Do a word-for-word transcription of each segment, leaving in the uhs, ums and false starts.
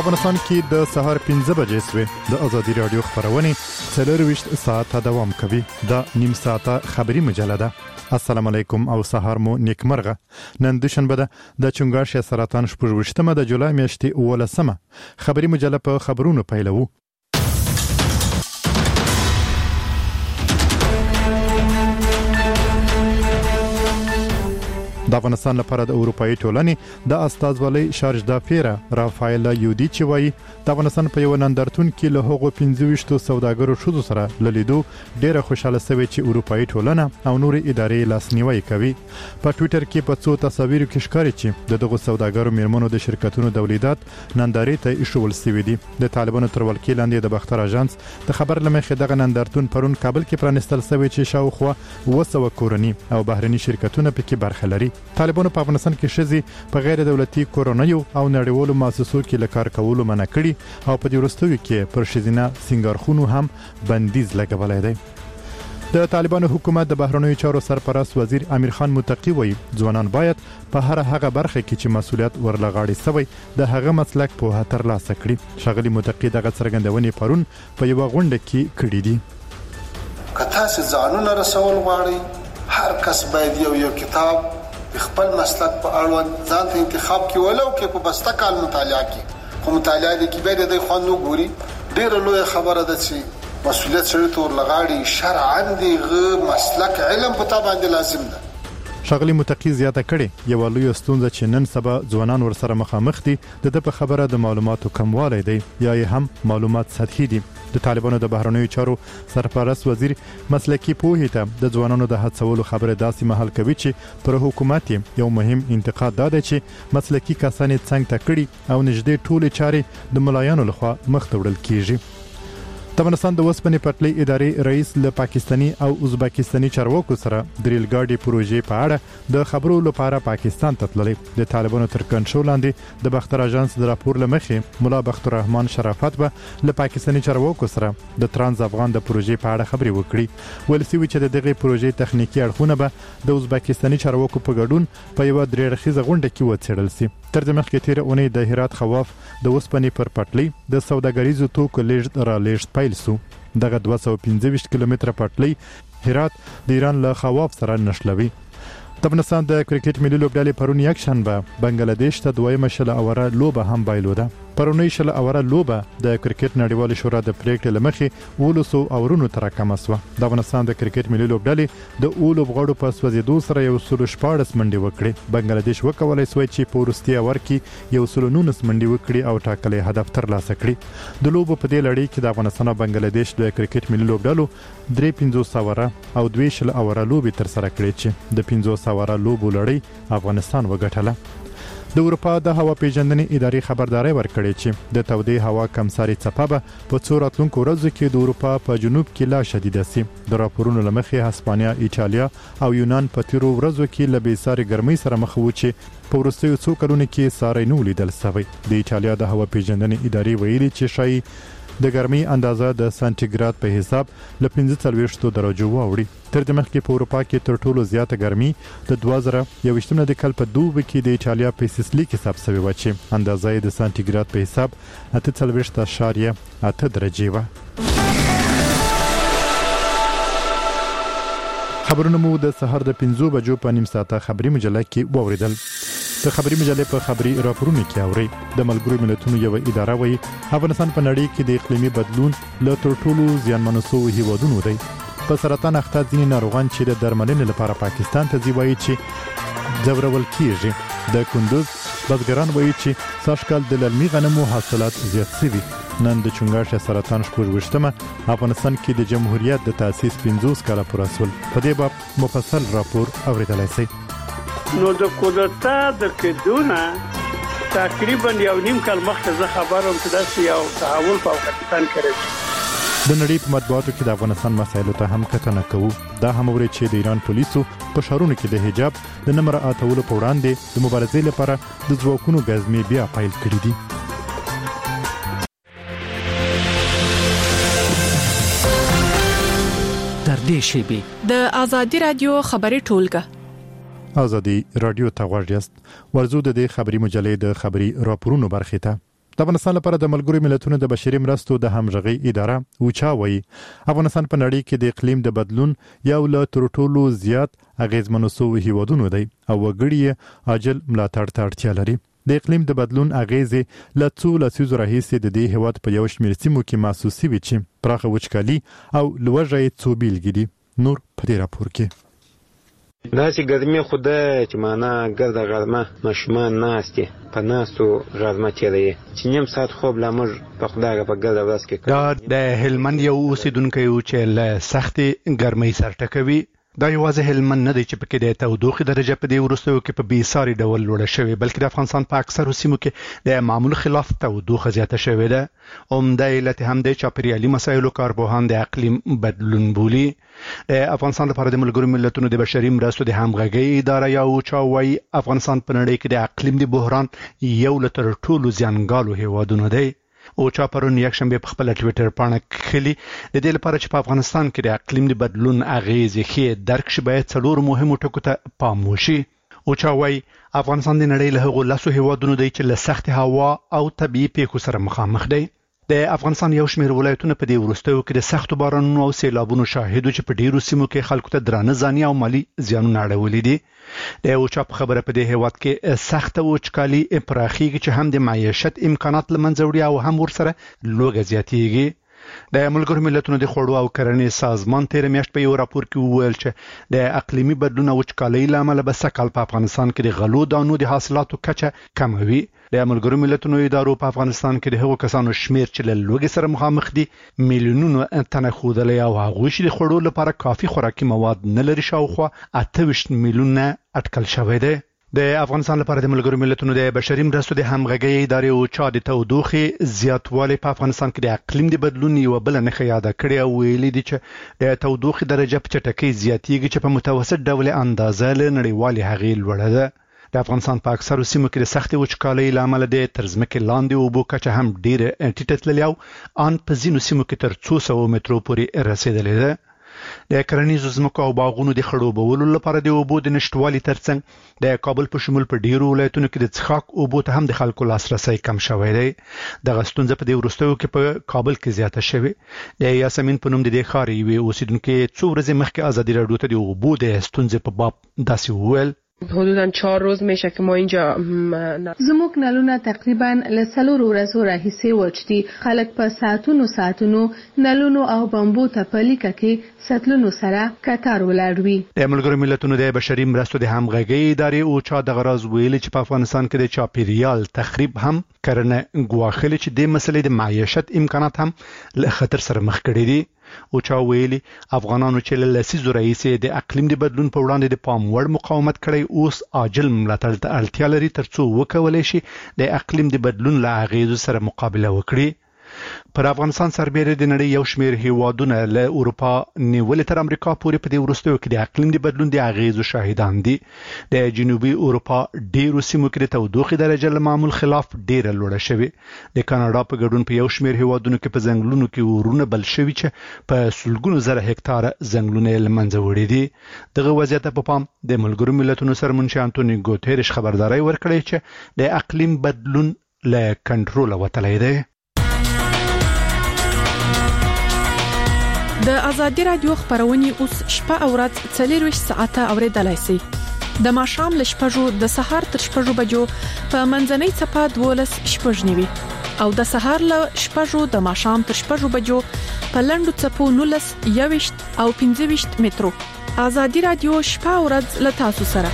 افغانستان کې د سهار پنځه بجې سوې د ازادي رادیو خبرونه څلور ویشت ساعته دوام کوي. دا نیم ساعته خبری مجله ده. السلام علیکم او سهار مو نیکمرغه. نن دوشنبه ده د چنګاښ سرطان شپږ د جولای میاشتې ولسمه. خبری مجله په خبرونو پیلوو. د افغانستان لپاره د اروپאי ټولنې د استازولۍ شارج د پیرا رافایل یودیچ وایي د افغانستان په یو نندارتون کې له هغو پنځه ویشت سوداګرو شوزو سره لیدو ډیره خوشاله سوي چې اروپאי ټولنه او نور ادارې لاسنیوي کوي. په ټوئیټر کې په څو تصاویرو کې ښکاري چې دغه سوداګرو میرمنو د شرکتونو تولیدات نندارې ته ایښول سوي دي. د طالبانو تر ولکې لاندې د بختر اژانس د خبر لمخې دغه نندارتون پرون کابل کې پرانستل سوي چې شاوخوا اوه سوه کورني او بهرني شرکتونه پکې برخه لري. طالبانو په افغانستان کې شذي په غیر دولتي کورونیو او نړیوالو مؤسسو کې لکار کولو منع کړي او په دې وروستیو کې پر شذینه سنگارخونو هم بندیز لګولای دی. د طالبانو حکومت د بهرنیو چارو سرپرست وزیر امیر خان متقی وایي ځوانان باید په هر هغه برخه کې چې مسولیت ورلغاړي سوی د هغه مسلک په هتر لاس کړي. شغلی متقی دغه څرګندونې پرون په یو غونډه کې کړې دي. کته سي ځانونه رسول غواړي هر کس باید یو یو کتاب خپل مسلک په اړوند ځان ته انتخاب کې ولو کې په بسته کال مطالعه کې کوم مطالعه دي کې به د خوانو ګوري ډېر لوی خبره ده چې مسولیت سره تور لغاړي شرعاً دی غ مسلک علم په تابع باندې لازم ده. شغلی متقی زیاته کړي یو لوی ستونزه چې نن سبا ځوانان ورسره مخامخ دي د په خبره د معلوماتو کموالی دی یا هم معلومات سطحي دي. د طالبانو د بهرنیو چارو سرپرست وزیر مسلکی پوهې ته د ځوانانو د هڅولو خبره داسې محل کوي چې پر حکومت یو مهم انتقاد ده چې مسلکی کسان څنګه تکړي او نږدې ټولې چارې د ملایانو لخوا مخ ته وړل کیږي. د افغانستان د وسپنې پټلۍ ادارې رئیس له پاکستاني او ازبکستاني چارواکو سره د ریل ګاډي پروژې په اړه د خبرو لپاره پاکستان ته تللی. د طالبانو تر کنټرول لاندې د بختر اژانس د راپور لمخې مولا بختر الرحمن شرافت به له پاکستاني چارواکو سره د ترانس افغان د پروژې په اړه خبرې وکړي. ولسی چې دغه پروژې تخنیکی اړخونه به د ازبکستاني چارواکو په ګډون په یو درې رخیزه غونډه کې وڅېړل شي. تر دې مخکې تیر اونۍ د هرات خواف د وسپنې پر پټلۍ د سوداګریزو توکو لیږد را لیږد پیل سو. دغه دوه سوه پنځه ویشت کیلومتره پټلۍ هرات د ایران له خواف سره نښلوي. د افغانستان د کرکټ ملي لوبډلې پرون یک شنبه بنگلاديش ته دویمه شل اوره لوبه هم بایلوده. پرونی شل اوره لوبه د کرکټ نړیوال شورا د پریکړې لمخې ولسو اورونو تر کم اسوه. د افغانستان د کرکټ ملي لوبډلې د اولو بغړو په سوځېدو سره یو سل شپاړس منډي وکړي. بنگلاديش وکولای سوی چې په وروستي اور کې یو سل نولس منډي وکړي او ټاکلي هدف ترلاسه کړي. د لوبو په دې لړۍ کې د افغانستان او بنگلاديش د کرکټ ملي لوبډلو درې پنځوس اوره او دوه شل اوره لوبې تر سره کړې چې د پنځوس اوره لوبو لړۍ افغانستان وګټله. د اروپا د هوا پیژندنې ادارې خبرداري ورکړې چې د تودې هوا کمساري څپه به په څو راتلونکو ورځو کې د اروپا په جنوب کې لا شدیده سي. د راپورونو لمخې هسپانیا، ایټالیا او یونان په تیرو ورځو کې له بېساري ګرمۍ سره مخ وو چې په وروستیو څو کلونو کې ساری نه ولیدل شوی. د ایټالیا د هوا پیژندنې ادارې ویلي چې شای د ګرمۍ اندازه د سانتیګراد په حساب له پنځه څلوېښت درجو واوړي. تر دې مخکې په اروپا کې تر ټولو زیاته ګرمي د دوه زره یوویشتم د کال په دوبي کې د ایټالیا په سیسلی کې حساب شوی و چې اندازه یې د سانتیګراد په حساب اته څلوېښت اعشاریه اته درجې وه. خبرونه مو د سهار د پنځو بجو په نیم ساعته خبري مجله کې واوریدل. د خبري مجلې په خبري راپورونه کې اوري د ملګرو ملتونو یو اداره وایي افغانستان په نړۍ کې د اقلیمي بدلون له تر ټولو زیانمنو شویو هیوادونو دی. په سرطان اخته ځینې ناروغان چې د درملنې لپاره پاکستان ته ځي وایي چې ځورول کیږي. د کندوز بزګران وایي چې سږکال د للمي غنمو حاصلات زیات شوي. نن د چنګاښ سرطان شپږویشتمه افغانستان کې د جمهوریت د تاسیس پنځوس کاله پوره شول. په دې باب مفصل راپور اوریدلای شئ. نو د کودتا د کېدونه تقریبا یو نیم کال مخکې زه خبروم چې داسې یو تحول په افغانستان کې راځي. د نړۍ په مطبوعاتو کې د افغانستان مسایلو ته هم کتنه کوو. دا هم اوري چې د ایران پولیسو په ښارونو کې د حجاب د نه مراعاتولو په وړاندې د مبارزې لپاره د ځواکونو ګزمې بیا پیل کړې دي. تر دې شیبې د ازادي رادیو خبري ټولګه ازادي رادیو ته غواړئ ورزو د خبري مجلې د خبري راپورونو برخه ته د افغانستان لپاره د ملګرو ملتونو د بشري مرستو د همغږي اداره اوچا وایي افغانستان په نړۍ کې د اقلیم د بدلون یو له تر ټولو زیات اغیزمنو سوي هیوادونو دی او وګړي عاجل ملاتړ ته اړتیا لري. د اقلیم د بدلون اغیزې له څو لسیزو راهیسې د دې هیواد په یو شمېر سیمو کې محسوس شوي چې پراخه وچکالي او لوږه څو بیلګې دي. نور په دې راپور کې داسې ګرمي خو ده چې معنا ګرده غرمه ماشومان ناستې په ناستو غرمه تېروي چې نیم ساعت خوب لا موږ په خدای په ګرده ورځ کې دا د هلمند یو اوسیدونکی و چې له سختې ګرمۍ سر ټکوي. دا یوازې هلمند نه دی چې پکې د تودوخې درجه په دې وروستیو کې په بیساري ډول لوړه شوې بلکې د افغانستان په اکثرو سیمو کې د معمول خلاف تودوخه زیاته شوې ده. عمده علت هم د چاپیریالي مسایلو کارپوهان د اقلیم بدلون بولي. د افغانستان لپاره د ملګرو ملتونو د بشري مرستو د همغږۍ اداره یا اوچا وایي افغانستان په نړۍ کې د اقلیم د بحران یو له تر ټولو زیانګالو هیوادونو دی. اوچا پرون یک شنبه په خپل ټوئیټر باندې خلی د دې لپاره چې په افغانستان کې د اقلیم د بدلون اغیزې ښه درک شي باید څلور مهمو ټکو ته پام وشي. اوچا وایي افغانستان د نړۍ له هغو لسو هیوادونو دی چې له سخت هوا او طبيعي پیښو سره مخامخ دی. د افغانستان یو شمېر ولایتونه په دې وروستیو کې د سختو بارانونو او سیلابونو شاهدو چې په ډیرو سیمو کې خلکو ته درانه ځاني او مالی زیانونه اړولي دي. د اوچا په خبره په دې هیواد کې سخت وچکالي پراخیږي چې هم د معیشت امکانات لمنځه وړي او هم ورسره لوږه زیاتیږي. د ملګرو ملتونو د خوړو او کرنې سازمان تیر میاشت په یو راپور کې وویل چې د اقلیمي بدلون او وچکالۍ له امله به سږ په افغانستان کې د غلو دانو د حاصلاتو کچه کموي. د ملګرو ملتونو ادارو په افغانستان کې د هغو کسانو شمیر چې له لوږې سره مخامخ دي میلیونونو تنه ښودلی او هغوی چې د خوړو لپاره کافي خوراکي مواد نه لري شاوخوا اته ویشت میلیونه اټکل شوی دی. د افغانستان لپاره د ملګرو ملتونو د بشري مرستو د همغږۍ ادارې اوچا د تودوخې زیاتوالی په افغانستان کې د اقلیم د بدلون یوه بله نښه یاده کړې او ویلي دي چې د تودوخې درجه په چټکۍ زیاتیږي چې په متوسط ډول اندازه له نړیوالې هغې لوړه ده. د افغانستان په اکثرو سیمو کې د سختې وچکالۍ له امله د تر ځمکې لاندې اوبو کچه هم ډېره ټیټه تللې او ان په ځینو سیمو کې تر څو سوو مترو پورې رسېدلې ده. د کرنیزو ځمکو او باغونو د خړوبولو لپاره د اوبو د نشټوالي ترڅنګ د کابل په شمول په ډیرو ولایتونو کې د څښاک اوبو ته هم د خلکو لاسرسی کم شوی دی. دغه ستونزه په دې وروستیو کې په کابل کې زیاته شوې. د یاسمین په نوم د دې ښار یوې اوسیدونکې څو ورځې مخکې ازادي راډیو ته د اوبو د ستونزې په باب داسې وویل. حدوداً چهار روز میشه که ما اینجا زموږ نلونه تقریبا له څلور ورځو راهیسې وچ دي. خلک په ساعتونو ساعتونو نلونو او بمبو ته په لیکه کې سطلونو سره کتار ولاړ وي. د ملګرو ملتونو د بشري مرستو د همغږۍ ادارې اوچا دغه راز ویلي چې په افغانستان کې د چاپیریال تخریب هم کرنه ګواښلې چې د مسلې د معیشت امکانات هم له خطر سره مخ کړي دي. اوچا ویلي افغانانو چې له لسیزو راهیسې د اقلیم د بدلون په وړاندې د پام وړ مقاومت کړی اوس عاجل ملاتړ ته اړتیا لري ترڅو وکولی شي د اقلیم د بدلون له اغیزو سره مقابله وکړي. پر افغانستان سربېره د نړۍ یو شمېر هیوادونه له اروپا نیولې تر امریکا پورې په دې وروستیو کې د اقلیم د بدلون د اغیزو شاهدان دي. د جنوبي اروپا ډیرو سیمو کې د تودوخې درجه له معمول خلاف ډیره لوړه شوې. د کاناډا په ګډون په یو شمېر هیوادونو کې په ځنګلونو کې اورونه بل شوي چې په سلګونو زره هکتاره ځنګلونه یې له منځه وړي دي. دغه وضعیت په پام د ملګرو ملتونو سرمنشي انټونی ګوتریش خبرداري ورکړې چې د اقلیم بدلون له کنټروله وتلی دی. د ازادي رادیو خبرونه اوس شپه او ورځ څلور ساعته اوریدلای شئ. د ماښام ل شپږو د سهار تر شپږو بجو په منځنۍ صفه دولس شپږ نیوي او د سهار ل شپږو د ماښام تر شپږو بجو په لندو صفو نولس یويشت او پنځه ویشت مترو. ازادي رادیو شپه او ورځ ل تاسو سره.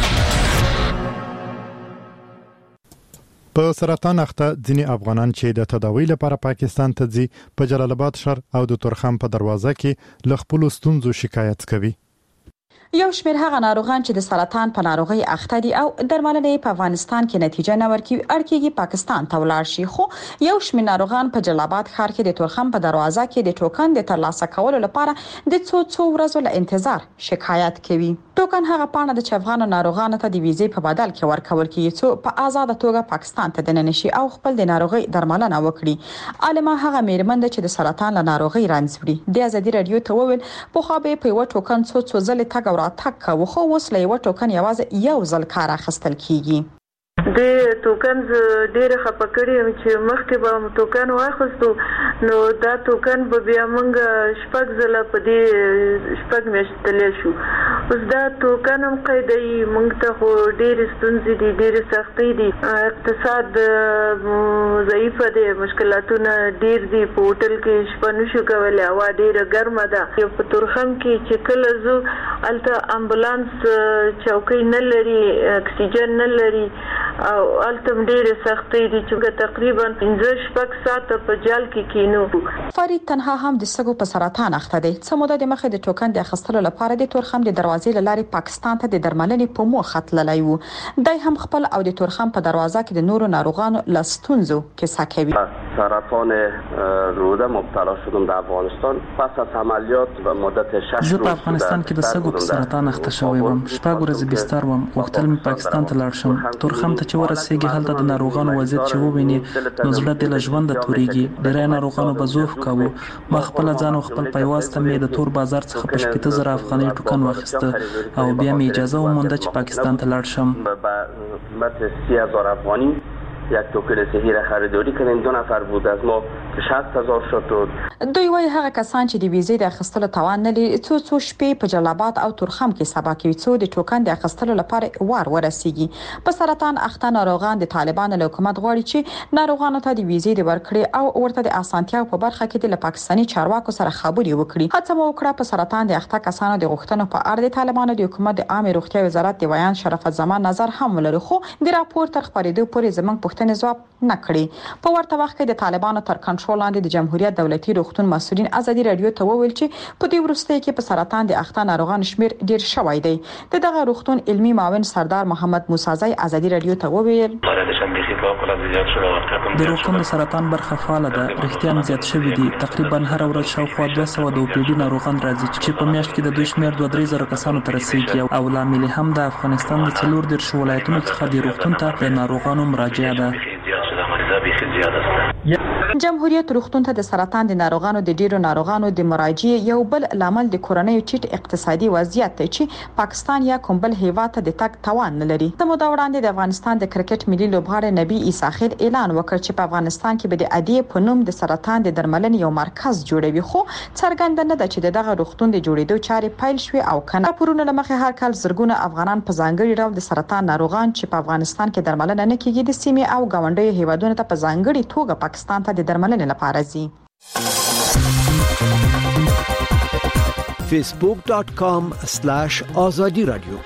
په سرطان اخته ځینی افغانان چې د تداوی لپاره پاکستان ته ځي په جلال آباد شهر او د تورخم په دروازه کې ل خپل ستونزو شکایت کوي. یو شمېر هغه ناروغان چې د سرطان په ناروغي اخته دي او درملنې په افغانستان کې نتیجه نه ورکوي اړکیږي پاکستان ته ولاړ شي. خو یو شمېر ناروغان په جلال آباد ښار کې د تورخم په دروازه کې د ټوکن د ترلاسه کولو لپاره د څو څو ورځو له انتظار شکایت کوي. ټوکن هغه پاڼه د افغان ناروغانو ته د ویزې په بدل کې ورکول کیږي چې په آزاد توګه پاکستان ته دننه شي او خپل د ناروغي درملنه وکړي. عالمه هغه میرمن چې د سرطان له ناروغي رنځ وړي د ازادي رادیو ته وویل په خو به په یو ټوکن څو څو ځله تګ او راتګ کوي خو اوس له یو ټوکن یوازې یو ځل کار اخیستل کیږي. د توکن ډېر خپکړی چې مخکې به توکن واخستو نو دا توکن به بیا موږ شپږ ځله په دې شپږ میاشتې تللی شو. اوس دا توکن هم قیدوي، موږ ته خو ډېرې ستونزې دي، ډېرې سختۍ دي، اقتصاد ضعیفه دی، مشکلاتونه ډېر دي، په هوټل کې شپه نشو کولی، هوا ډېره ګرمه ده. په تورخم کې چې کله زو هلته امبولانس چوکۍ نه لري، اکسیجن نه لري او هلته هم ډېرې سختۍ دي چې تقریبا پنځه شپږ ساعته په جال کې کینو. فرید تنها هم د سږو په سرطان اخته دی. څه موده د مخې د ټوکن د اخیستلو لپاره د تورخم د دروازې له لارې پاکستان ته د درملنې په موخه تللی و. دی هم خپل او د تورخم په دروازه کې د نورو ناروغانو له ستونزو کیسه کوي. سرطان روده مبتلا شدم در افغانستان. پس از عملیات و مدت شش روز زه په افغانستان کې د سږو په سرطان اخته شوی وم. شپږ ورځې بستر وم. غوښتل مې پاکستان ته لاړ شم. تورخم ته چې ورسېږي هلته د ناروغانو وضعیت چې وویني نو زړه دې له ژونده تورېږي. ډېری ناروغانو به ضعف کاوه. ما خپل ځان او خپل پیواز ته مې د تور بازار څخه په شپېته زره افغانۍ ټوکن واخیسته او بیا مې اجازه ومونده چې پاکستان ته لاړ شم. قیمت سی هزار افغانی یک توکن صحی را خریداری کردیم. دو نفر بود از ما که شصت هزار شد. دوی وايي هغه کسان چې د ویزې د اخیستلو توان نه لري څو څو شپې په جلال او تورخم کې سبا کوي څو د ټوکن د اخیستلو لپاره وار ورسیږي. په سرطان اخته ناروغان د طالبانو له حکومت غواړي چې ناروغانو ته د ویزې د ورکړې او ورته د اسانتیاو په برخه کې د پاکستاني چارواکو سره خبرې وکړي. هڅه مو وکړه په سرطان د اخته کسانو د غوښتنو په اړه د طالبانو د حکومت د عامه روغتیا وزارت د بیان شرافت زمان نظر هم ولري، خو د راپور تر خبرېدو پورې زمنګ پوښتنې ځواب نه کړی. په ورته وخت کې د طالبانو تر کنټرول لاندې د جمهوریت دولتي روغتون مسؤلین ازادي رادیو ته وویل چې په دې وروستۍ کې په سرطان د اخته ناروغانو شمیر ډیر شوی دی. د دغه روغتون علمي معاون سردار محمد موسازی ازادي رادیو ته وویل د روغتون د سرطان برخه فعاله ده. رښتیا زیات شوی دي. تقریبا هر ورځ شاوخوا دوه سوه د اوپیډي ناروغان راځي چې په میاشت کې د دوی شمیر دوه درې زره کسانو ته رسیږي او لامل هم د افغانستان د څلور دېرش ولایتونو څخه د روغتون ته د ناروغانو مراجعه ده. جمهوریت روغتون ته د سرطان د ناروغانو د ډیرو ناروغانو د مراجعه یو بل لامل د کورونی چټ اقتصادي وضعیت دی چې پاکستان یا کوم بل هیواد ته د تک توان نه لري. د مودا وړاندې د افغانستان د کرکټ ملي لوبغاړی نبی عیسی خیل اعلان وکړ چې په افغانستان کې به د ادي په نوم د سرطان د درملنې یو مرکز جوړوي، خو څرګند نه ده چې دغه روغتون د جوړېدو چارې پیل شوي او کنه. پرونه لمخه هر کال زرګونه افغانان په ځانګړي ډول د سرطان ناروغان چې په افغانستان کې درملنه نه کیږي د سیمې او ګاونډي هیوادونو ته په ځانګړي توګه پاکستان ته د درملنې لپاره ځي. facebook dot com slash azadi radio.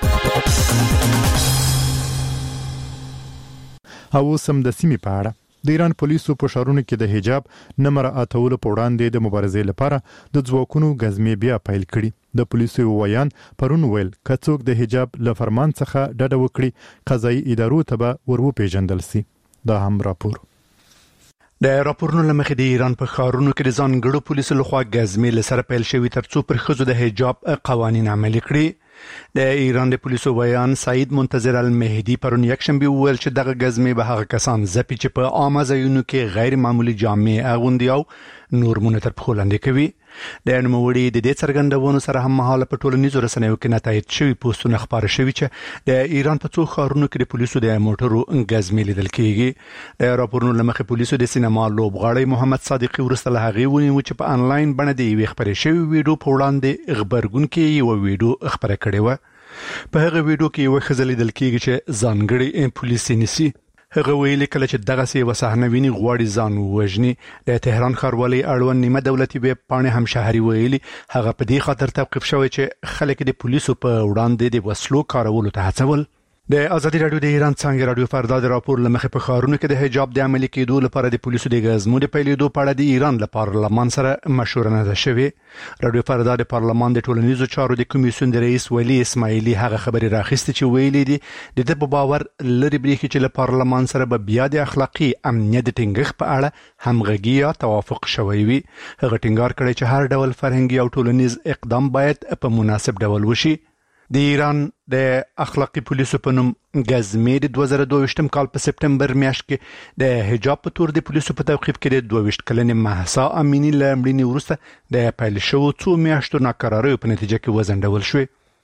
او سم د سیمې په اړه د ایران پولیسو په شهرونو کې د حجاب نه مراعاتولو په وړاندې د مبارزې لپاره د ځواکونو غزمې بیا پیل کړي. د پولیسو ویان پرون ویل کڅوک د حجاب له فرمان څخه ډډه وکړي قضایي ادارو ته به ورو پیژندل سي. دا هم راپور. د راپورونو لمخې د ایران په ښارونو کې د ځانګړو پولیسو لخوا غزمې لسره پیل شوی ترڅو پر ښځو د حجاب قوانین عملي کړي. د ایران د پولیسو ویان سعید منتظر المهدی پرون یکشنبه وویل چې دغه غزمې به هغه کسان ځپي چې په عامه ځایونو کې غیر معمولی جامې اغوندي او نورمونه تر پښو لاندې کوي. د نوموړي د دې څرګندونو سره هم مهاله په ټولنیزو رسنیو کې نتایج شوي پوسټونه خبره شوي چې د ایران په څو ښارونو کې د پولیسو د موټرو غزمې لیدل کیږي. د راپورونو لمخې پولیسو د سینما لوبغاړی محمد صادقي ورسته له هغې ونیو چې په انلاین بڼه د یوې خبرې شوي ویډیو په وړاندې خبرګون کې یو ویډیو خبره کړې وه. په هغه ویډیو کې یو ښځه لیدل کیږي چې ځانګړي پولیس نیسي. هغه ویلي کله چې دغه سی وسهنه ویني غواړي ځان ووژني. د تهران ښاروالۍ اړوند نیمه دولتي ویب پاڼې هم شهري ویلي هغه په دې خاطر توقیف شوی چې خلک د پولیسو په وړاندې د وسلو کارولو ته هڅول. د ازادي رادیو د ایران څنګه رادیو فردا د راپور لمخې په ښارونو کې د حجاب د عملي کېدو لپاره د پولیسو د غزمو د پیلېدو په اړه د ایران له پارلمان سره مشوره نه ده شوې. رادیو فردا د پارلمان د ټولنیزو چارو د کمیسیون د رئیس ولی اسماعیلی هغه خبرې راخیستې چې ویلي دي د دې په باور لري بریښي چې له پارلمان سره به بیا د اخلاقی امنیت د ټینګښت په اړه همغږي یا توافق شوی وي. هغه ټینګار کړی چې هر ډول فرهنګي او ټولنیز اقدام باید په مناسب ډول وشي. د ایران د اخلاقی پولیسو په نوم غزمې د دوه زره دوه ویشتم کال په سپټمبر میاشت کې د حجاب په تور د پولیسو په توقیف کې د دوه ویشت کلنې مهسا امینی له مړینې وروسته د پیل شوو څو میاشتو ناکراریو په نتیجه کې وځنډول شوې.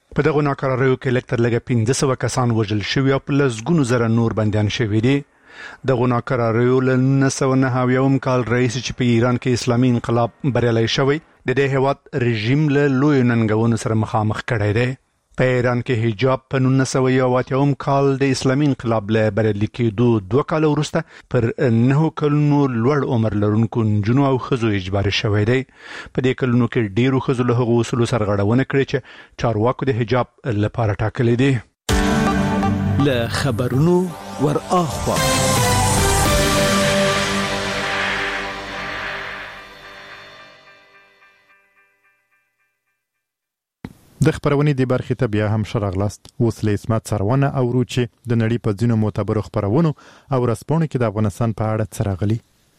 په دغه ناکراریو کې لکتر لګه پنځه سوه کسان وژل شوي او په لسګونو زره نور بندیان شوي دي. دغه ناکراریو له نولس سوه نهه اویایم کال راهیسې چې په ایران کې اسلامي انقلاب بریالی شوی د دې هېواد رژیم له لویو ننګونو سره مخامخ کړی دی. په ایران کې حجاب په نولس سوه یو اتیا کال د اسلامي انقلاب له بریالي کېدو دوه کاله وروسته پر نهو کلونو لوړ عمر لرونکو نجونو او ښځو اجباري شوی دی. په دې کلونو کې ډېرو ښځو له هغو اصولو سرغړونه کړې چې چارواکو د حجاب لپاره ټاکلي دي. له خبرونو ور اخوا د خبرونې د برخې ته بیا هم شراغلاست. اوس له اسمت سرونه او روچې د نړۍ په ځینو معتبرو خبرونو او رسپونو کې د افغانستان په اړه څراغلي.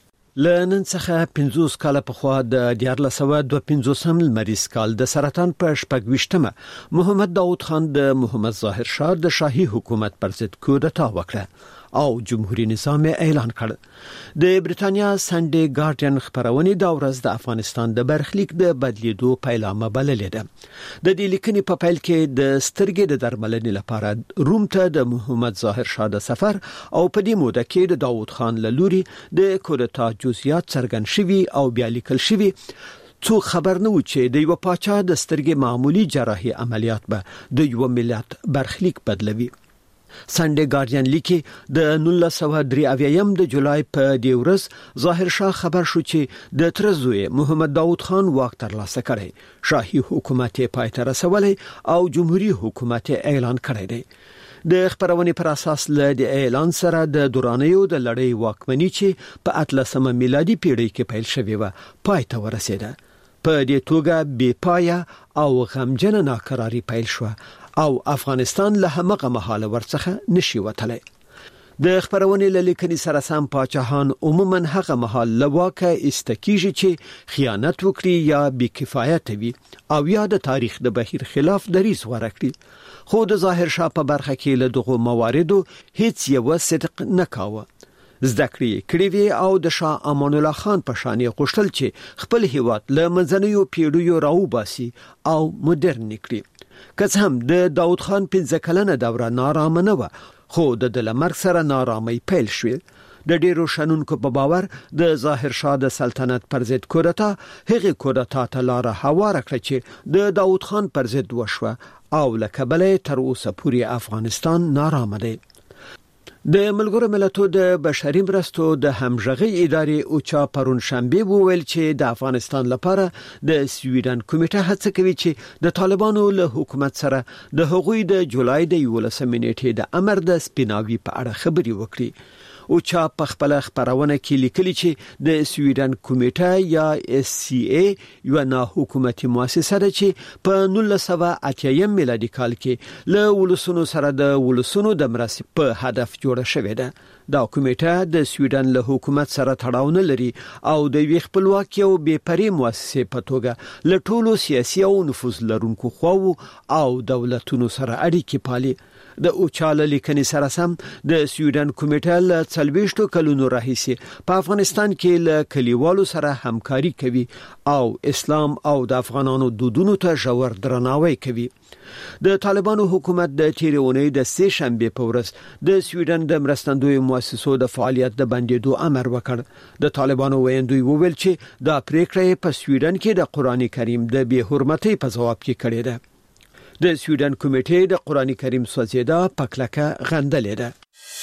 له نن څخه پنځوس کاله پخوا د دیارلس سوه دوه پنځوسم لمریز کال د سرطان په شپږ ویشتمه محمد داود خان د محمد ظاهر شاه د شاهي حکومت پر ضد کودتا وکړه او جمهوریت نظام اعلان کړ. د بریتانیا سنډي ګارډین خبرونه دا ورځ د افغانستان د برخلیک د بدلیدو پیلامه بللې ده. د دې لیکنې په پیل کې د سترګې د درملنې لپاره روم ته د محمد ظاهر شاه د سفر او په دې موده کې د داود خان له لوري د کودتا جزئیات څرګند شوي او بیا لیکل شوي. څو خبر نه و چې د یو پاچا د سترګې معمولی جراحي عملیات به د یو ملت برخلیک بدلوي. سنډي ګارډین لیکي د نولس سوه درې اویایم د جولای په دې ورځ ظاهر شاه خبر شو چې د ترزوی محمد داود خان واک ترلاسه کړي، شاهي حکومت یې پای ته رسولی او جمهوریت حکومت اعلان کړی دی. د خبرونې پر اساس له د اعلان سره د دورانیو د لړۍ واکمنۍ چې په اتلسمه میلادي پیړۍ کې پیل شوې و پای ته ورسېده. په دې توګه بې پایه او غمجنه ناکراری پیل شو او افغانستان له همغه مهاله ورڅخه نشي وتلی. د خبرونې له لیکنې سره سم پاچاهان عموما هغه مهال له واکه استکیږي چې خیانت وکړي یا بې کفایت وي او یا د تاریخ د بهیر خلاف دریځ غوره کړي. خو د ظاهر شاه په برخه کې له دغو مواردو هیڅ یو صدق نه کاوه. زده کړې کړې وی او د شاه امان الله خان په شان یې غوښتل چې خپل هیواد له منځنیو پیړیو راوباسي او مدرن کړي. که څه هم د داود خان پنځه کلنه دوره نارامه نه وه، خو د د مرګ سره نارامۍ پیل شوې. د ډیرو شنونکو په باور د ظاهر شاه د سلطنت پر ضد کودتا هغه کودتا ته لاره هواره کړه چې د داود خان پر ضد وشوه او لکبله تر اوسه پورې افغانستان نارامه دی. د ملګرو ملتونو د بشري مرستو د همغږي ادارې اوچا پرون شنبه وویل چې د افغانستان لپاره د سویډن کمیټه هڅه کوي چې د طالبانو له حکومت سره د هغوی د جولای د یولسمې نیټې د امر د سپیناوي په اړه خبري وکړي. اوچا په خپل خبرونه کې لیکلي چې د سویډن کمیټه یا اس سی ای یو نه حکومتي مؤسسه ده چې په نولس سوه اتیا میلادي کال کې له ولسونو سره د ولسونو د مرستې په هدف جوړه شوې ده. دا کمیټه د سویډن له حکومت سره تړاو نه لري او د وی خپلواکي او بې پرې مؤسسې په توګه له ټولو سیاسي او نفوذ لرونکو خواو او دولتونو سره اړیکې پالي. د اوچاله لیکنې سره سم د سویډن کمیټه له څلويشتو کلونو راهیسې په افغانستان کې له کلیوالو سره همکاري کوي او اسلام او د افغانانو دودونو ته ژور درناوی کوي. د طالبانو حکومت د تیرونې د سه شنبه په ورځ د سویډن د مرستندوی مؤسسو د فعالیت د بندیدو امر وکړ. د طالبانو ویندوی وویل چې دا پریکړه په سویډن کې د قران کریم د بې حرمتۍ په جواب کې کړې ده. د سویډن کمیټې د قران کریم سوځیدا پکلکه غندلې ده.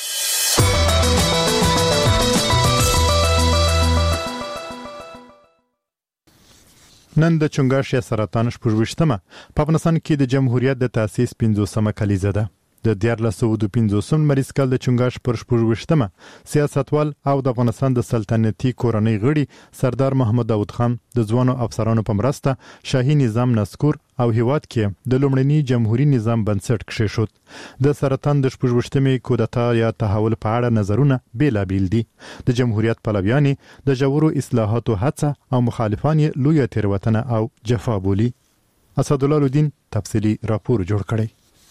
نن د چنګاښ یا سرطان شپږویشتمه په افغانستان کې د جمهوریت د تاسیس پنځوسمه کلیزه ده. د دیارلس سوه دوه پنځوسم لمریز کال د چنګاښ پر شپږویشتمه سیاستوال او د افغانستان د سلطنتي کورنۍ غړي سردار محمد داود خان د ځوانو افسرانو په مرسته شاهي نظام نسکور او هیواد کې د لومړني جمهوریت نظام بنسټ کېښود. د سرطان د شپږویشتمې کودتا یا تحول په اړه نظرونه بیلابیل دي. د جمهوریت پلویان د جوړو اصلاحاتو هڅه او مخالفان یې لویه تیروتنه او جفا بولي. اسدالله الدین تفصیلی راپور جوړ کړی.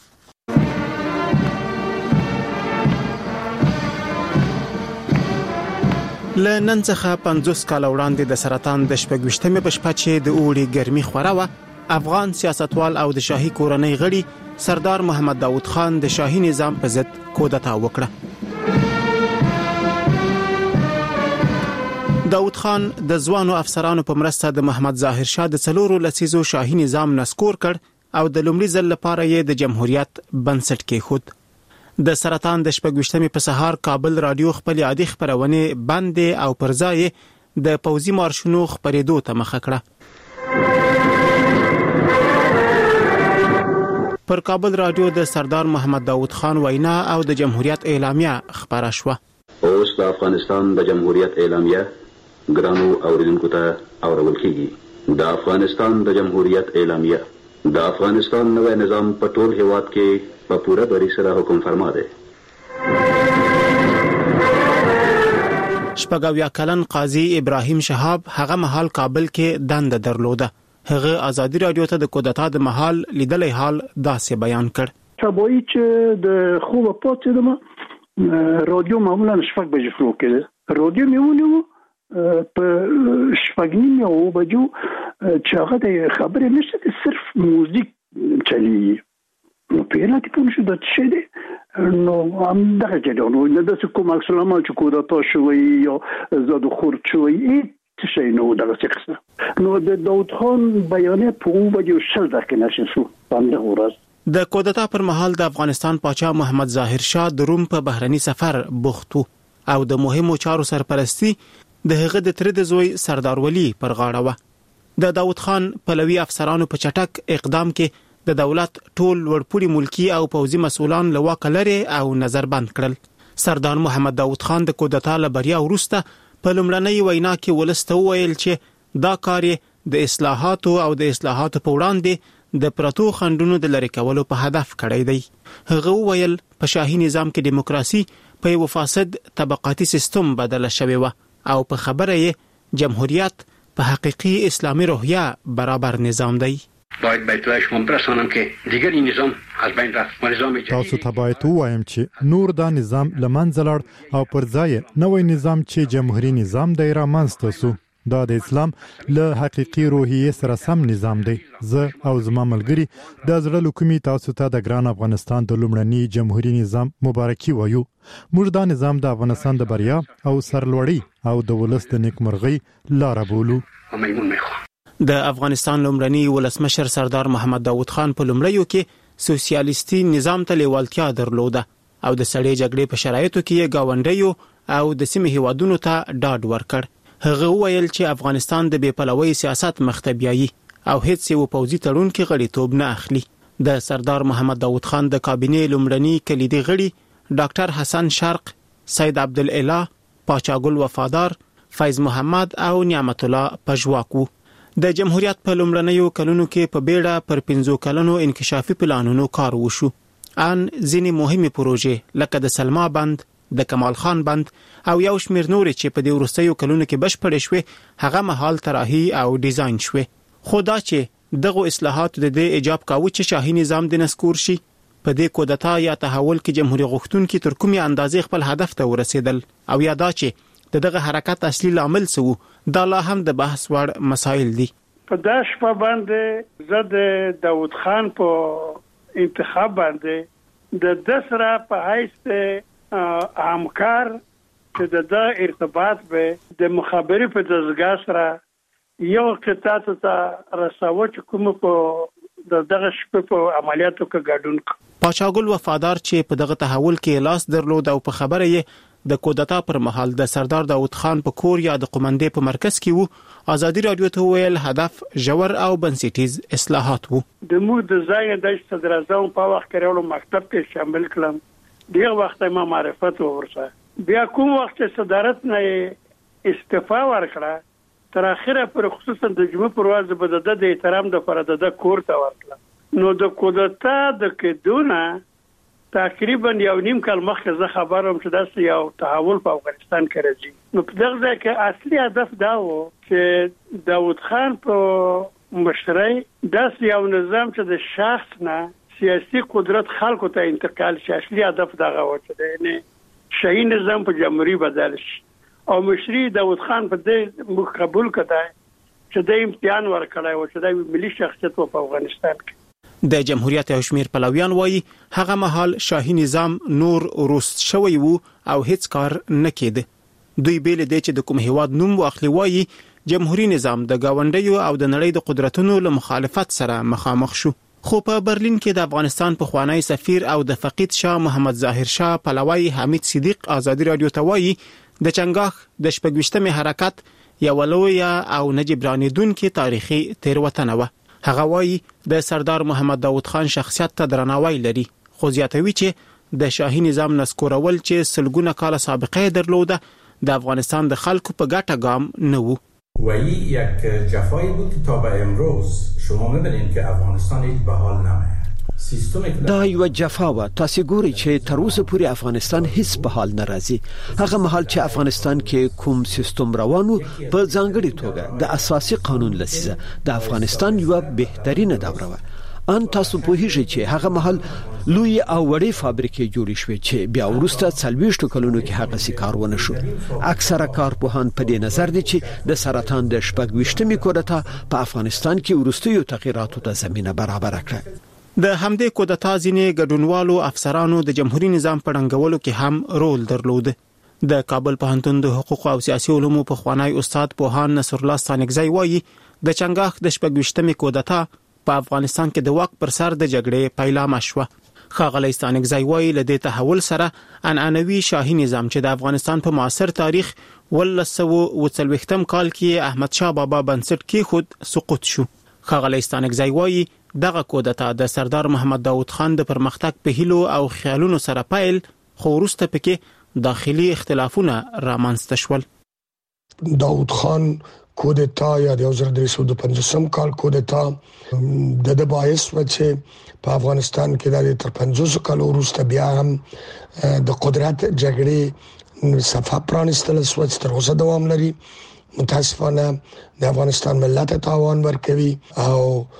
له نن څخه پنځوس کال وړاندې د سرطان د شپږویشتمې په شپه چې د اوړي ګرمي خوره وه، افغان سیاستوال او د شاهي کورنۍ غړي سردار محمد داود خان د شاهي نظام په ضد کودتا وکړه. داود خان د ځوانو افسرانو په مرسته د محمد ظاهر شاه د څلورو لسیزو شاهي نظام نسکور کړ او د لومړي ځل لپاره یې د جمهوریت بنسټ کېښود. د سرطان د شپږویشتمې په سهار کابل رادیو خپل عادي خبرونه بندې او پر ځای د پوځي مارشونو خبرېدو ته مخه کړه. پر کابل رادیو د سردار محمد داود خان وینا او د جمهوریت اعلامیه خبره شوه. اوس د افغانستان د جمهوریت اعلامیه ګرانو اوریدونکو ته اورول کیږي. د افغانستان د جمهوریت اعلامیه د افغانستان نوې نظام په ټول هیواد کې په پوره بری سره حکم فرما دی. شپږاویا کلن قاضي ابراهیم شهاب هغه مهال کابل کې دنده درلوده. هغه آزادي رادیو ته د کودتا د مهال لیدلې حال داسې بیان کړ. سبوی چې د خوب پاتې دمه رادیو معمولا شپږ بجې شروع کړي. رادیو میونیو په شپږ نیمه او بجو چې هغه د خبرې نشته صرف موزیک چلی. نو پیرا کې کوم شو د څه دي نو هم دغه جوړ نو د څه کوم اکسلام چې کودتا شوی یا زاد خور شوی څه شي نو دغه څه نو د داود خان بیانې په وجه شل دقیقې نشي شو باندې ورځ. د کودتا پر مهال د افغانستان پاچا محمد ظاهر شاه د روم په بهرني سفر بوختو او د مهمو چارو سرپرستی د هغه د تر د زوی سردار ولی پر غاړه و. د داود خان پلوي افسرانو په چټک اقدام کې د دولت ټول ورپوري ملکی او پوځي مسؤلان له واک لري او نظر بند کړل. سردار محمد داود خان د کودتا له بریا وروسته په لومړنۍ وینا کې ولسته ویل چې دا کار د اصلاحاتو او د اصلاحاتو په وړاندې د پرتو خندونو د لری کولو په هدف کړی دی. هغه ویل په شاهي نظام کې دیموکراسي په یو فاسد طبقاتي سیستم بدله شوی و او په خبره یې جمهوریت په حقيقي اسلامي روحیه برابر نظام دی. باید بیتوش ممپرسانم که دیگری نظام از بین رفت و نظام جدید تاسو ته باید وایم چې نور دا نظام لمنځه لاړ او پر ځای نوې نظام چې جمهوریت نظام دی را منځته سو. دا د اسلام له حقيقي روحیه سره سم نظام دی. زه او زما ملګری د زړه لکومي تاسو ته د ګران افغانستان د لومړني جمهوریت نظام مبارکي وایو. موږ دا نظام د افغانستان د بریا او سرلوړی او د ولس د نیکمرغۍ لار بولو. د افغانستان لومړني ولسمشر سردار محمد داود خان په لومړیو کې سوسیالیستي نظام ته لیوالتیا درلوده او د سړې جګړې په شرایطو کې گاونډیو او د سیمې هیوادونو ته ډاډ ورکړ. هغه ویل چې افغانستان د بې پلوي سیاست مخته بیایي او هیڅ یو پوځي تړون کې غړیتوب نه اخلي. د سردار محمد داود خان د کابینې لومړني کلیدي غړي ډاکټر حسن شرق، سید عبدالاله، پاچا ګل وفادار، فیض محمد او نعمت الله پژواک وو. د جمهوریت په لومړنیو کلونو کې په بیړه پر پنځو کلونو انکشافي پلانونو کار وشو. ان ځینې مهمه پروژې لکه د سلما بند، د کمال خان بند او یو شمېر نورې چې په دې وروستیو کلونو کې بشپړې شوې هغه مهال طراحي او ډیزاین شوې. خو دا چې دغه اصلاحات د دې ایجاب کاوه چې شاهي نظام د نسکور شي په دې کودتا یا تحول کې جمهوریت غوښتونکي تر کومې اندازې خپل هدف ته ورسېدل او یا دا چې دغه حرکت اصلي لامل څه وو دا لا هم د بحث وړ مسایل دي. په داش په باندې زه د داود خان په انتخاب باندې د دسرا په حیث همکار چې د ارتباط به د مخابري په دزګا سره یو قطعه ته رساو چې کوم په دغه شپه په عملیاتو کې ګډون ک. پاچا ګل وفادار چې په دغه تحول کې لاس درلود او په خبره یې د کودتا پر مهال د سردار داود خان په کور یا د قومندې په مرکز کې وو. آزادي رادیو ته ویل هدف ژور او بنسټیز اصلاحات وو. د مو د ځای د صدر اعظم په وخت کې ورو مکتب کې شامل کړم. ډیر وخت ما معرفت ورسره بیا کوم وخت صدارت نه استعفا ورکړه تر اخره پر خصوصا د جمعې پر ورځ به د احترام د فرد د کور ته ورکړه. نو د کودتا د کډونه تقریبا یو نیم کال مخکې زه خبروم چې داسې یو تحول په افغانستان کې راځي. نو په دغه ځای کې اصلي هدف دا و چې داود خان په مشرۍ داسې یو نظام چې د شخص نه سیاسي قدرت خلکو ته انتقال شي. اصلي هدف دغه و چې نه شاهي نظام په جمهوریت بدل شي او مشري داود خان په دې قبول کړه چې د امتحان ورکړای و چې د ملي شخصیت په افغانستان کې. د جمهوریت او شمیر پلویان وایي هغه مهال شاهي نظام نور روست شوی وو او هیڅ کار نه کېده. دوی بیل دی چې د کوم هیواد نوم واخلي وایي جمهوریت نظام د گاونډیو او د نړۍ د قدرتونو له مخالفت سره مخامخ شو. خو په برلین کې د افغانستان په خوانی سفیر او د فقید شاه محمد ظاهر شاه پلوی حمید صدیق آزادی رادیو ته وایي د چنګاخ د شپږویشتمې حرکت یو لویه او نجبرانیدونکې تاریخي تیروتنه وه. هغه وایي د سردار محمد داود خان شخصیت ته درناوی لري، خو زیاتوي چې د شاهي نظام نسکورول چې سلګونه کاله سابقه درلوده د افغانستان د خلکو په ګټه ګام نه وو. و این یک جفایی بود که تا به امروز شما می‌بینید که افغانستان هیچ به حال نمیاد. دا یو جفا و تاسو ګورئ چې تر اوسه پورې افغانستان هیڅ په حال ناراضي. هغه مهال چې افغانستان کې کوم سیستم روانو په ځانګړي توګه د اساسي قانون لسیزه د افغانستان یو بهترینه دوره و. ان تاسو په هیڅ چې هغه مهال لوی او وړې فابریکې جوړې شوې چې بیا ورسته څلويشت کلونو کې هغه سي کارونه شو. اکثره کارپوهان په دې نظر دي چې د سرطان د شپږويشتمې کودتا په افغانستان کې ورستیو تغیراتو ته زمينه برابر کړه. د همدې کودتا ځینې ګډونوالو افسرانو د جمهوریت نظام په ړنګولو کې هم رول درلود. د کابل پوهنتون د حقوق او سیاسي علومو په خوانی استاد پوهان نصر الله ستانکزی وایي د چنګاخ د شپږویشتمې کودتا په افغانستان کې د واک پر سر د جګړې پیلامه شوه. ښاغلی ستانکزی وایي له دې تحول سره عنعنوي شاهي نظام چې د افغانستان په معاصر تاریخ ولس سوه اوه څلوېښتم کال کې احمد شاه بابا بنسټ کېښود سقوط شو. ښاغلی ستانکزی وایي دغه کودتا د سردار محمد داود خان د پرمختګ په هیلو او خیالونو سره پیل، خو وروسته پکې داخلي اختلافونه رامنځته شول. داود خان کودتا یا د یو زر درې سوه پنځوسم کال کودتا د د باعث و چې په افغانستان کې د تر پنځوس کال وروسته بیا هم د قدرت جګړې صفحه پرانستل شوه چې تر اوسه دوام لري. متاسفانه د افغانستان ملت تاوان ورکوي او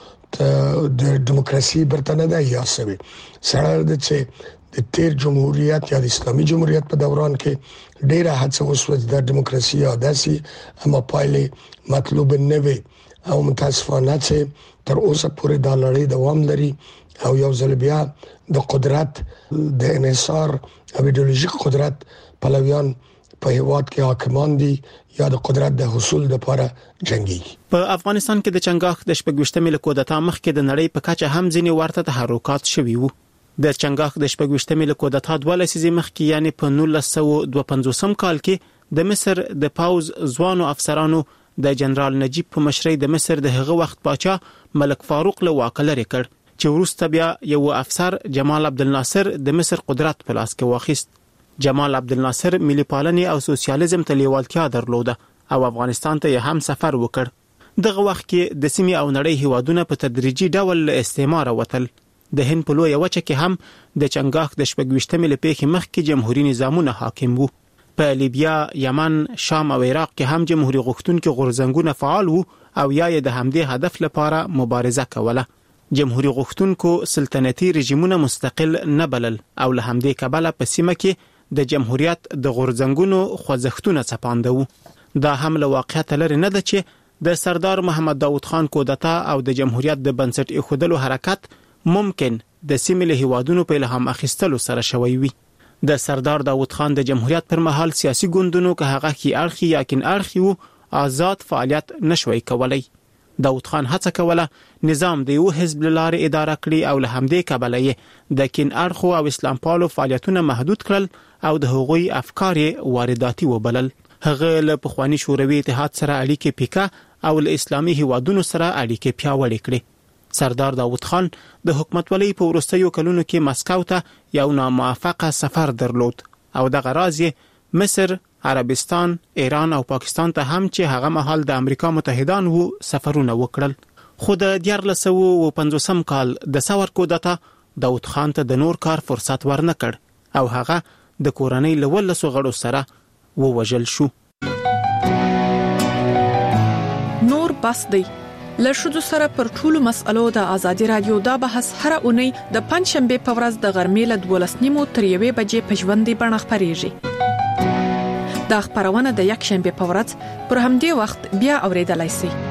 د دیموکراسي برتنه ده یا سوي سره د چې د تیر جمهوریت یا د اسلامي جمهوریت په دوران کې ډیره هڅه وشوه د دیموکراسي او داسي اما پایلې مطلوب نه وي او متاسفانه چې تر اوسه پورې د لړۍ دوام لري او یو ځل بیا د قدرت د انحصار او ایدئولوژیک قدرت پلویان په هیواد کې حاکمان دي یا د قدرت د حصول لپاره جنگي. په افغانستان کې د چنګاخ د شپږویشتمې کودتا مخکې د نړۍ په کچه هم ځینې ورته تحرکات شوي وو. د چنګاخ د شپږویشتمې کودتا دوه لسیزې مخکې یعنی په نولس سوه دوه پنځوسم کال کې د مصر د پاوز ځوانو افسرانو د جنرال نجیب په مشرۍ د مصر د هغه وخت پاچا ملک فاروق له واکه لرې کړ چې وروسته بیا یو افسر جمال عبدالناصر د مصر قدرت په لاس کې واخیست. جمال عبدالناصر ملي پالنې او سوسیالیزم ته لیوالتیا درلوده او افغانستان ته هم سفر وکړ. دغه وخت کې د سیمې او نړۍ هیوادونه په تدریجي ډول استعمار وتل. د هند په لویه وچه کې هم د چنګاخ د شپږویشتمې له پیښې مخکې جمهوریت نظامونه حاکم وو. په لیبیا، یمن، شام او عراق کې هم جمهوریت غوښتونکي غورځنګونه فعال وو او یا د همدې هدف لپاره مبارزه کوله. جمهوریت غوښتونکو سلطنتي رژیمونه مستقل نه بلل او له همدې کبله په سیمه کې د جمهوریت د غورځنګونو خوځښتونه څپاندو. دا هم له واقعیت لري نه ده چې د سردار محمد داود خان کودتا او د جمهوریت د بنسټ ایښودلو حرکت ممکن د سیمې له هیوادونو په الهام اخیستلو سره شوی وي. د سردار داود خان د جمهوریت پر مهال سیاسي ګوندونو که هغه کې اړخي یا کین اړخي وو آزاد فعالیت نشوي کولای. داود خان هڅه کوله نظام د یو حزب لاره اداره کړي او له همدې کبله یې د کین اړخو او اسلام پالو فعالیتونه محدود کړل او د هغوی افکار وارداتي وبلل. هغه له پخوانی شوروي اتحاد سره اړیکې پیکا او له اسلامي هیوادونو سره اړیکې پیاوړې کړې. سردار داود خان د حکومتولۍ په وروستیو کلونو کې مسکو ته یو ناموافقه سفر درلود او دغه راز مصر، عربستان، ایران او پاکستان ته هم چې هغه مهال د امریکا متحدان وو سفرونه وکړل. خو د دیارلس سوه اوه پنځوسم کال د ثور کودتا داود خان ته د نور کار فرصت ورنکړ او هغه د کورنۍ له ولسو غړو سره ووژل شو. نور بس دی له شذو سره پر ټولو مسألو د ازادي رادیو دا بحث هر اونۍ د پنځشنبه په ورځ د غرمې له دولس نیمو تر یوې بجې په ژوندۍ بڼه خپرېږي. دا خبرونه د یک شنبه په ورځ پر همدې وخت بیا اوریدلای شئ.